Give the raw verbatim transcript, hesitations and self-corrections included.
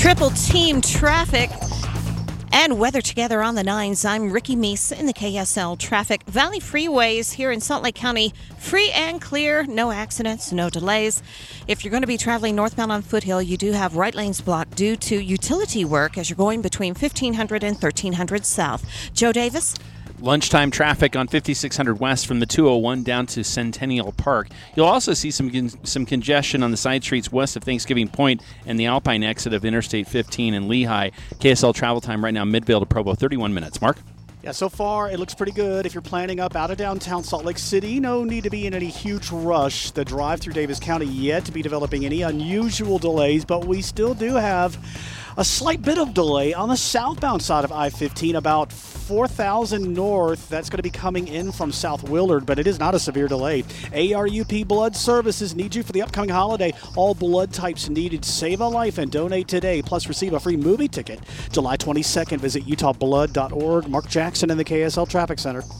Triple team traffic and weather together on the nines. I'm Ricky Meese in the K S L traffic. Valley freeways here in Salt Lake County, free and clear. No accidents, no delays. If you're going to be traveling northbound on Foothill, you do have right lanes blocked due to utility work as you're going between fifteen hundred and thirteen hundred south. Joe Davis? Lunchtime traffic on fifty-six hundred west from the two oh one down to Centennial Park. You'll also see some con- some congestion on the side streets west of Thanksgiving Point and the Alpine exit of Interstate fifteen in Lehigh. K S L travel time right now, Midvale to Provo, thirty-one minutes. Mark? Yeah, so far it looks pretty good. If you're planning up out of downtown Salt Lake City, no need to be in any huge rush. The drive through Davis County yet to be developing any unusual delays, but we still do have a slight bit of delay on the southbound side of I fifteen, about four thousand north. That's going to be coming in from South Willard, but it is not a severe delay. A R U P Blood Services need you for the upcoming holiday. All blood types needed. Save a life and donate today, plus receive a free movie ticket. July twenty-second, visit utah blood dot org. Mark Jackson in the K S L Traffic Center.